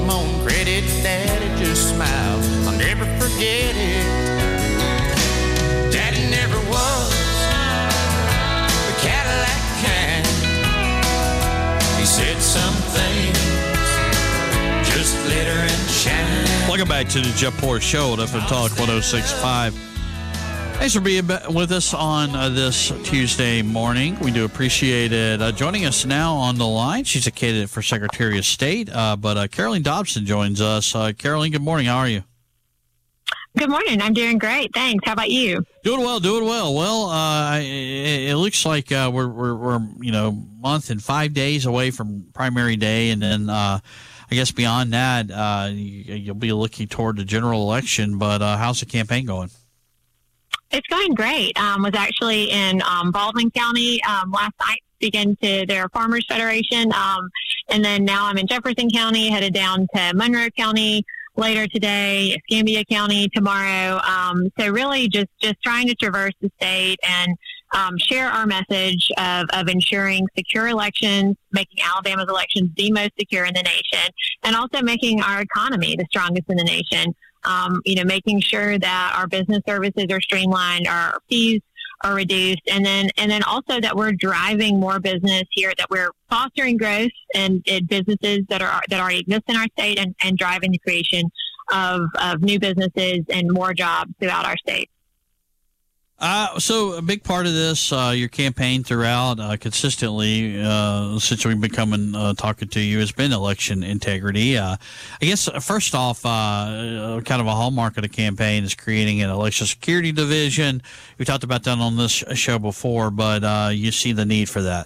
him on credit, Daddy just smiled. I'll never forget it. Daddy never was the Cadillac kind. He said some things just glitter and shine. Welcome back to the Jeff Poor Show at FM Talk 106.5. Thanks for being with us on this Tuesday morning. We do appreciate it. Joining us now on the line, she's a candidate for Secretary of State, but Caroline Dobson joins us. Caroline, good morning. How are you? Good morning. I'm doing great. Thanks. How about you? Doing well. Well, it looks like we're month and 5 days away from primary day, and then I guess beyond that, you'll be looking toward the general election. But how's the campaign going? It's going great. Was actually in Baldwin County last night, speaking to their Farmers Federation, and then now I'm in Jefferson County, headed down to Monroe County later today, Escambia County tomorrow. So really just trying to traverse the state and share our message of ensuring secure elections, making Alabama's elections the most secure in the nation, and also making our economy the strongest in the nation. Making sure that our business services are streamlined, our fees are reduced, and then also that we're driving more business here, that we're fostering growth and businesses that already exist in our state, and driving the creation of new businesses and more jobs throughout our state. So a big part of this, your campaign throughout consistently, since we've been talking to you, has been election integrity. I guess, first off, kind of a hallmark of the campaign is creating an election security division. We talked about that on this show before, but you see the need for that.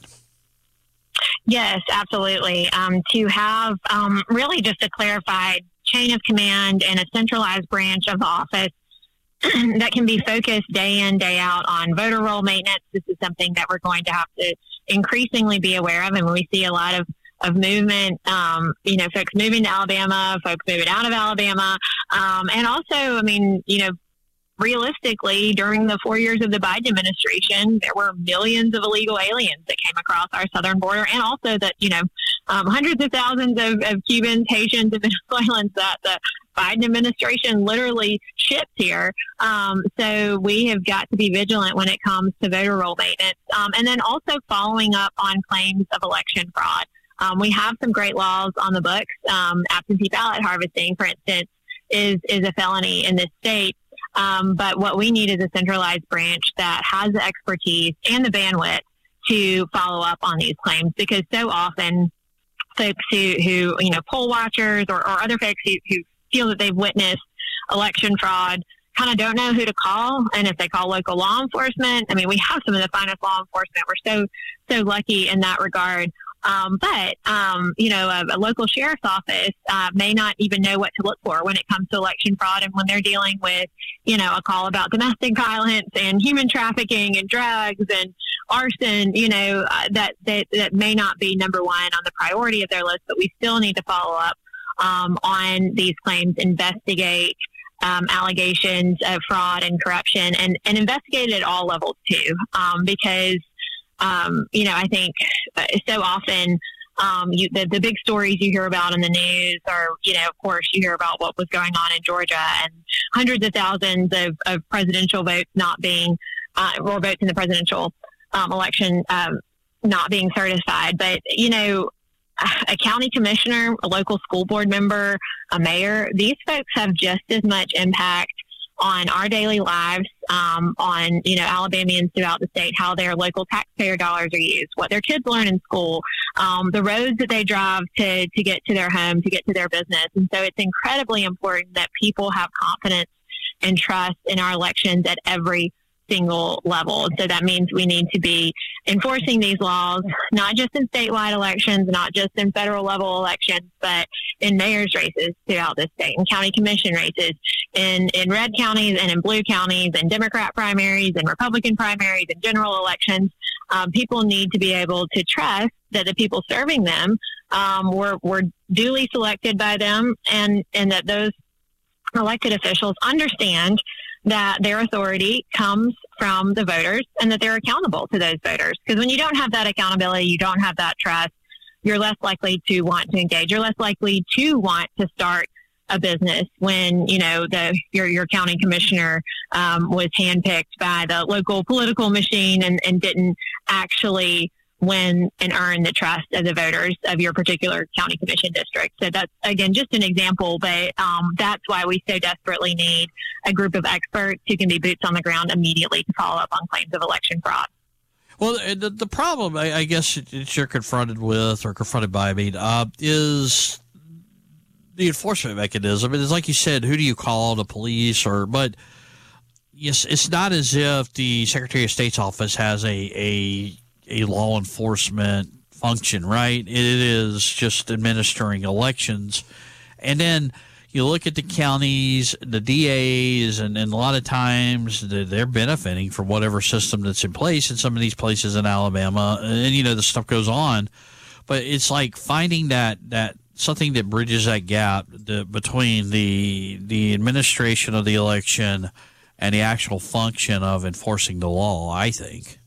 Yes, absolutely. To have really just a clarified chain of command and a centralized branch of the office that can be focused day in, day out on voter roll maintenance. This is something that we're going to have to increasingly be aware of. And when we see a lot of movement, folks moving to Alabama, folks moving out of Alabama. And also, realistically, during the 4 years of the Biden administration, there were millions of illegal aliens that came across our southern border, and also that, hundreds of thousands of Cubans, Haitians, and Venezuelans that the Biden administration literally shipped here. So we have got to be vigilant when it comes to voter roll maintenance. And then also following up on claims of election fraud. We have some great laws on the books. Absentee ballot harvesting, for instance, is a felony in this state. But what we need is a centralized branch that has the expertise and the bandwidth to follow up on these claims, because so often folks who poll watchers or other folks who feel that they've witnessed election fraud kind of don't know who to call. And if they call local law enforcement, we have some of the finest law enforcement. We're so lucky in that regard. But a local sheriff's office may not even know what to look for when it comes to election fraud, and when they're dealing with, a call about domestic violence and human trafficking and drugs and arson, that may not be number one on the priority of their list, but we still need to follow up on these claims, investigate allegations of fraud and corruption, and investigate it at all levels too, because I think so often the big stories you hear about in the news are, of course, you hear about what was going on in Georgia and hundreds of thousands of presidential votes not being, or votes in the presidential election not being certified. But, a county commissioner, a local school board member, a mayor, these folks have just as much impact on our daily lives, on, Alabamians throughout the state, how their local taxpayer dollars are used, what their kids learn in school, the roads that they drive to get to their home, to get to their business. And so it's incredibly important that people have confidence and trust in our elections at every single level. So that means we need to be enforcing these laws, not just in statewide elections, not just in federal level elections, but in mayor's races throughout the state, and county commission races, in red counties and in blue counties, and Democrat primaries and Republican primaries and general elections. People need to be able to trust that the people serving them were duly selected by them, and that those elected officials understand that their authority comes from the voters and that they're accountable to those voters. Because when you don't have that accountability, you don't have that trust, you're less likely to want to engage. You're less likely to want to start a business when, you know, your county commissioner was handpicked by the local political machine and didn't actually win and earn the trust of the voters of your particular county commission district. So that's, again, just an example, but that's why we so desperately need a group of experts who can be boots on the ground immediately to follow up on claims of election fraud. Well, the problem, I guess, that you're confronted with or confronted by, is the enforcement mechanism. It's like you said, who do you call, the police? But yes, it's not as if the Secretary of State's office has a law enforcement function, right? It is just administering elections. And then you look at the counties, the DAs, and a lot of times they're benefiting from whatever system that's in place in some of these places in Alabama. And, you know, the stuff goes on. But it's like finding that something that bridges that gap between the administration of the election and the actual function of enforcing the law, I think.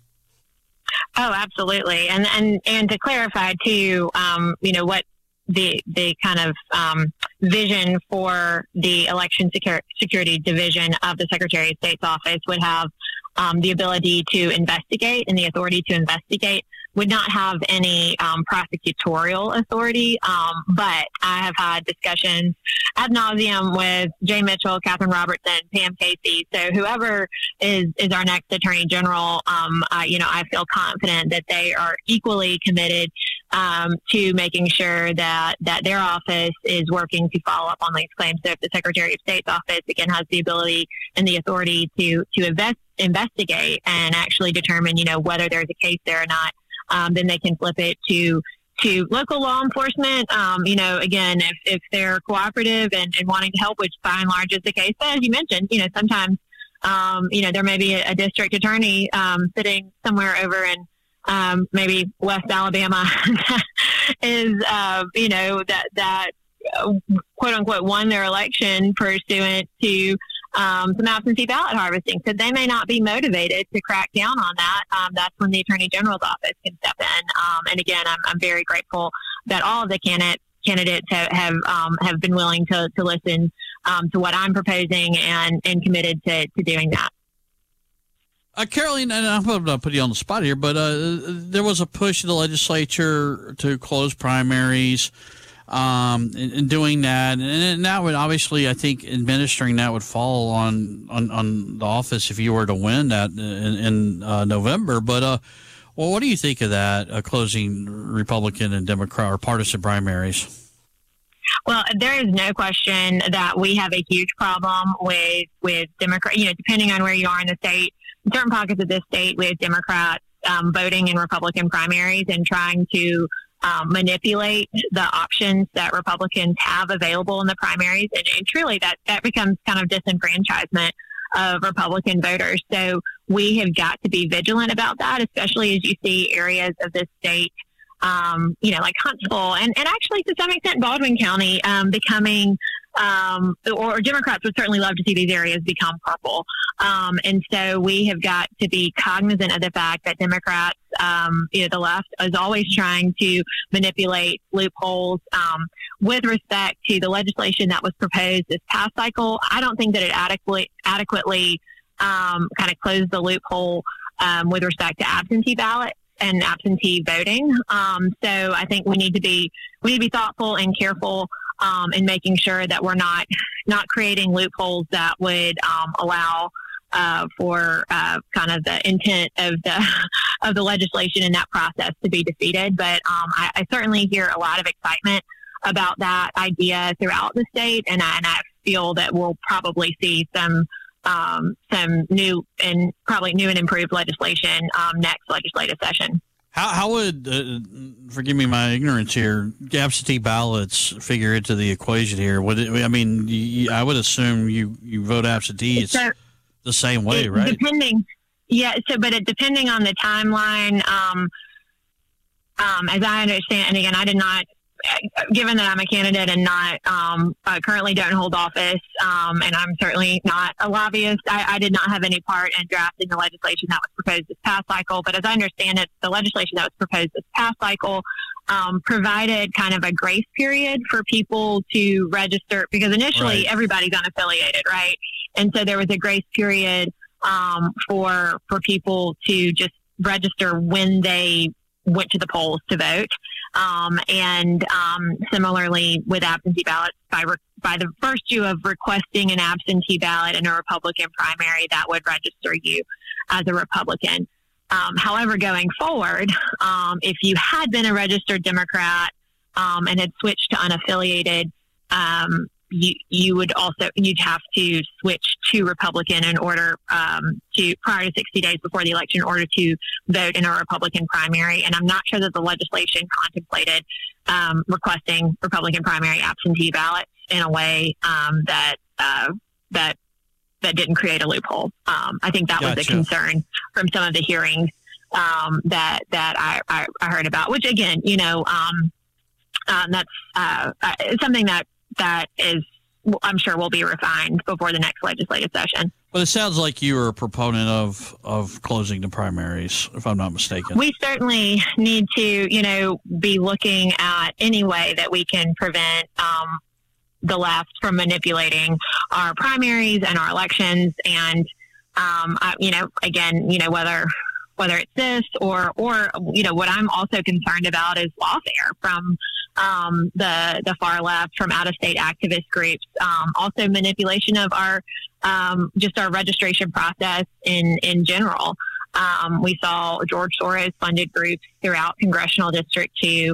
Oh, absolutely. And to clarify too, you know, what the kind of vision for the election security division of the Secretary of State's office would have the ability to investigate and the authority to investigate, would not have any prosecutorial authority. But I have had discussions ad nauseum with Jay Mitchell, Catherine Robertson, Pam Casey. So whoever is our next Attorney General, you know, I feel confident that they are equally committed to making sure that their office is working to follow up on these claims. So if the Secretary of State's office, again, has the ability and the authority to investigate and actually determine, you know, whether there's a case there or not, then they can flip it to local law enforcement. You know, again, if they're cooperative and wanting to help, which by and large is the case, but as you mentioned, you know, sometimes, you know, there may be a district attorney sitting somewhere over in maybe West Alabama is, you know, that quote unquote won their election pursuant to some absentee ballot harvesting. So they may not be motivated to crack down on that. That's when the Attorney General's office can step in. And again, I'm very grateful that all of the candidates have been willing to listen to what I'm proposing and committed to doing that. Caroline, and I'm going to put you on the spot here, but there was a push in the legislature to close primaries. In doing that, and that would obviously, I think, administering that would fall on the office if you were to win that in November. But well, what do you think of that closing Republican and Democrat or partisan primaries? Well, there is no question that we have a huge problem with Democrat. You know, depending on where you are in the state, in certain pockets of this state, we have Democrats voting in Republican primaries and trying to manipulate the options that Republicans have available in the primaries. And truly that becomes kind of disenfranchisement of Republican voters. So we have got to be vigilant about that, especially as you see areas of this state, you know, like Huntsville and actually to some extent Baldwin County becoming or Democrats would certainly love to see these areas become purple. And so we have got to be cognizant of the fact that Democrats, you know, the left is always trying to manipulate loopholes. With respect to the legislation that was proposed this past cycle, I don't think that it adequately kind of closed the loophole with respect to absentee ballots and absentee voting. So I think we need to be thoughtful and careful in making sure that we're not creating loopholes that would allow for kind of the intent of the legislation in that process to be defeated. But I certainly hear a lot of excitement about that idea throughout the state, and I feel that we'll probably see some new and improved legislation next legislative session. How would, forgive me my ignorance here, absentee ballots figure into the equation here? I would assume you vote absentee. It's the same way, right? Depending on the timeline, as I understand, and again, I did not given that I'm a candidate and not currently don't hold office, and I'm certainly not a lobbyist, I did not have any part in drafting the legislation that was proposed this past cycle. But as I understand it, the legislation that was proposed this past cycle provided kind of a grace period for people to register, because initially everybody's unaffiliated, right? And so there was a grace period for people to just register when they went to the polls to vote. And similarly with absentee ballots, by the virtue of requesting an absentee ballot in a Republican primary, that would register you as a Republican. However, going forward, if you had been a registered Democrat and had switched to unaffiliated, you'd have to switch to Republican in order to, prior to 60 days before the election, in order to vote in a Republican primary. And I'm not sure that the legislation contemplated requesting Republican primary absentee ballots in a way that didn't create a loophole. I think that was a concern from some of the hearings that I heard about, which again, that's something that is, I'm sure, will be refined before the next legislative session. But it sounds like you were a proponent of closing the primaries, if I'm not mistaken. We certainly need to, be looking at any way that we can prevent the left from manipulating our primaries and our elections. And, whether it's this or what I'm also concerned about is lawfare from the far left, from out-of-state activist groups, also manipulation of our registration process in general. We saw George Soros funded groups throughout Congressional District 2 in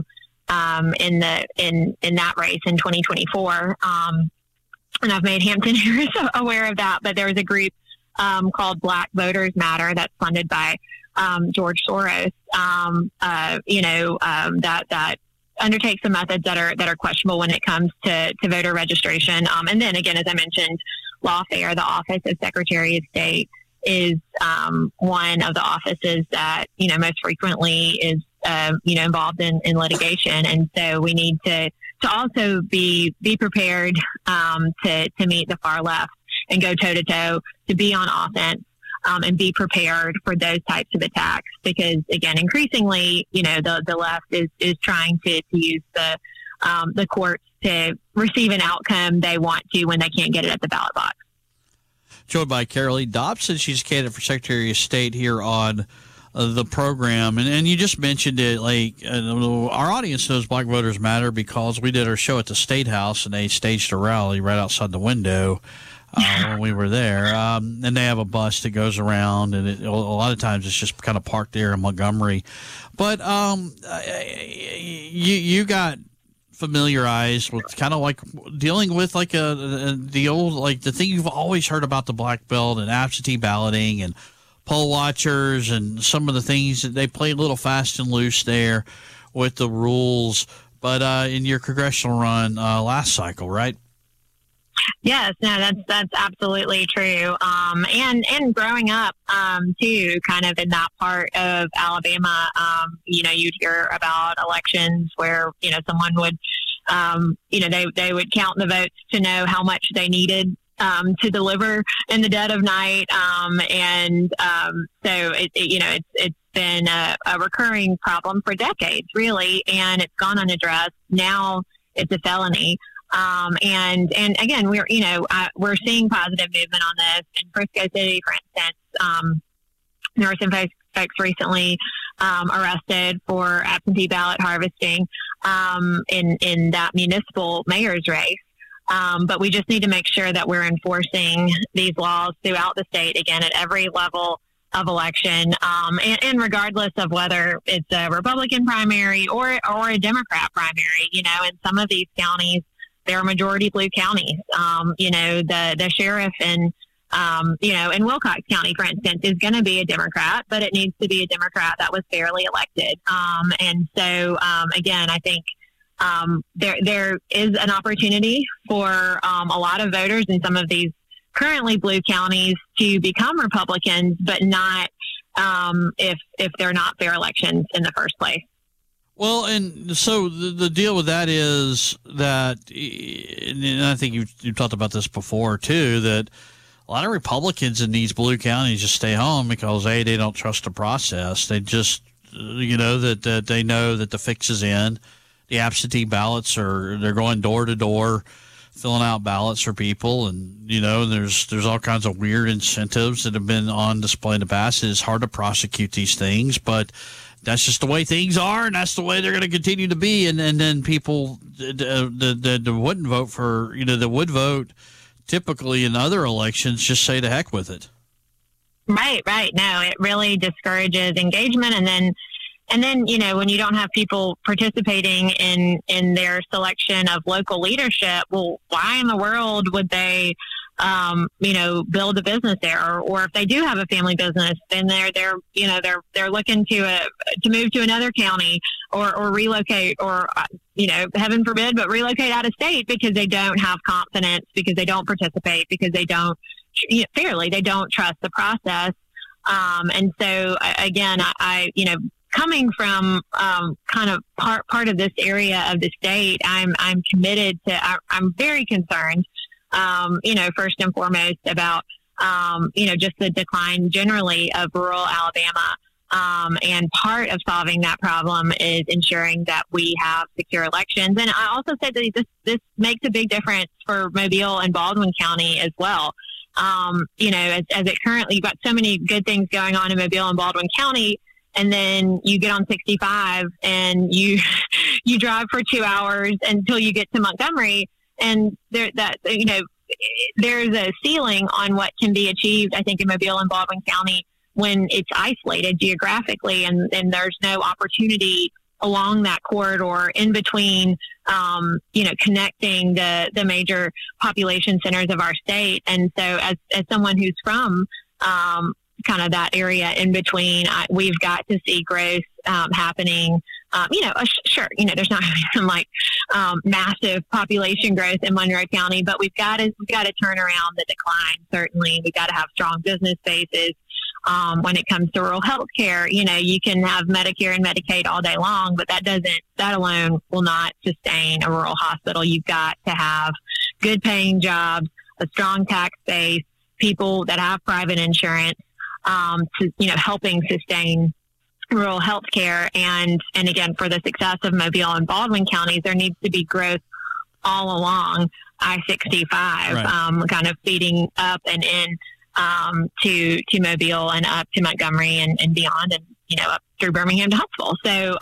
that race in 2024. And I've made Hampton Harris aware of that, but there was a group called Black Voters Matter that's funded by George Soros, that undertakes some methods that are questionable when it comes to voter registration. And then again, as I mentioned, lawfare, the Office of Secretary of State, is one of the offices that most frequently is involved in litigation, and so we need to also be prepared to meet the far left and go toe to toe, to be on offense. And be prepared for those types of attacks, because again, increasingly, the left is trying to use the courts to receive an outcome they want to when they can't get it at the ballot box. Joined by Carol Dobson, she's a candidate for Secretary of State here on the program, and you just mentioned it. Our audience knows Black Voters Matter because we did our show at the State House, and they staged a rally right outside the window. When we were there, and they have a bus that goes around, and a lot of times it's just kind of parked there in Montgomery. But you got familiarized with kind of like dealing with the thing you've always heard about the Black Belt and absentee balloting and poll watchers and some of the things that they play a little fast and loose there with the rules. But in your congressional run last cycle, right? Yes, no, that's absolutely true. And growing up, too, kind of in that part of Alabama, you'd hear about elections where, someone would, they would count the votes to know how much they needed to deliver in the dead of night. So it's been a recurring problem for decades, really, and it's gone unaddressed. Now it's a felony. And again, we're seeing positive movement on this in Frisco City, for instance. There were some folks recently arrested for absentee ballot harvesting in that municipal mayor's race. But we just need to make sure that we're enforcing these laws throughout the state, again, at every level of election, and regardless of whether it's a Republican primary or a Democrat primary. In some of these counties, they're majority blue counties. The sheriff in Wilcox County, for instance, is going to be a Democrat, but it needs to be a Democrat that was fairly elected. And so, again, I think there is an opportunity for a lot of voters in some of these currently blue counties to become Republicans, but not if they're not fair elections in the first place. Well, and so the deal with that is that, and I think you've talked about this before too, that a lot of Republicans in these blue counties just stay home because they don't trust the process. They just, that they know that the fix is in. The absentee ballots they're going door to door, filling out ballots for people, and there's all kinds of weird incentives that have been on display in the past. It's hard to prosecute these things, but that's just the way things are, and that's the way they're going to continue to be. And then people that wouldn't vote for, that would vote typically in other elections, just say to heck with it. Right. No, it really discourages engagement. And then, when you don't have people participating in their selection of local leadership, well, why in the world would they, build a business there? Or if they do have a family business, then they're looking to move to another county or relocate, or, heaven forbid, but relocate out of state because they don't have confidence, because they don't participate, because they don't they don't trust the process. And so again, I coming from kind of part of this area of the state, I'm committed to. I'm very concerned, first and foremost about just the decline generally of rural Alabama. And part of solving that problem is ensuring that we have secure elections. And I also said that this makes a big difference for Mobile and Baldwin County as well. As it currently, you've got so many good things going on in Mobile and Baldwin County. And then you get on 65 and you drive for 2 hours until you get to Montgomery. And there's a ceiling on what can be achieved, I think, in Mobile and Baldwin County when it's isolated geographically, and there's no opportunity along that corridor in between, connecting the major population centers of our state. And so as someone who's from kind of that area in between, we've got to see growth happening. Sure, there's not some massive population growth in Monroe County, but we've got to turn around the decline. Certainly, we've got to have strong business bases. When it comes to rural health care, you can have Medicare and Medicaid all day long, but that alone will not sustain a rural hospital. You've got to have good paying jobs, a strong tax base, people that have private insurance, helping sustain rural health care. And again, for the success of Mobile and Baldwin counties, there needs to be growth all along I-65, right. Kind of feeding up and in to Mobile and up to Montgomery and beyond, and up through Birmingham to Huntsville. So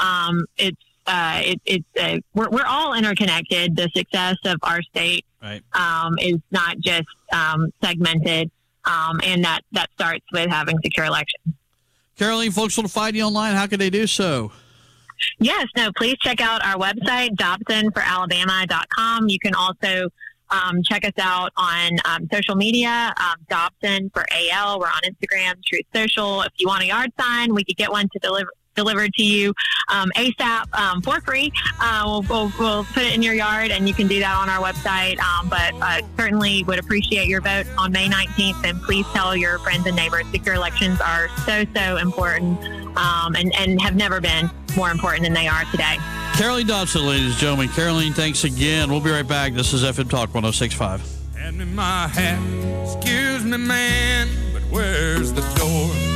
we're all interconnected. The success of our state, right. Is not just segmented, and that starts with having secure elections. Caroline, folks want to find you online. How can they do so? Yes, please check out our website, DobsonForAlabama.com. You can also check us out on social media, Dobson for AL. We're on Instagram, Truth Social. If you want a yard sign, we could get one delivered to you ASAP for free. We'll put it in your yard, and you can do that on our website. But certainly would appreciate your vote on May 19th. And please tell your friends and neighbors. Secure elections are so important, and have never been more important than they are today. Caroline Dobson, ladies and gentlemen. Caroline, thanks again. We'll be right back. This is FM Talk 106.5. Hand me my hat. Excuse me, man, but where's the door?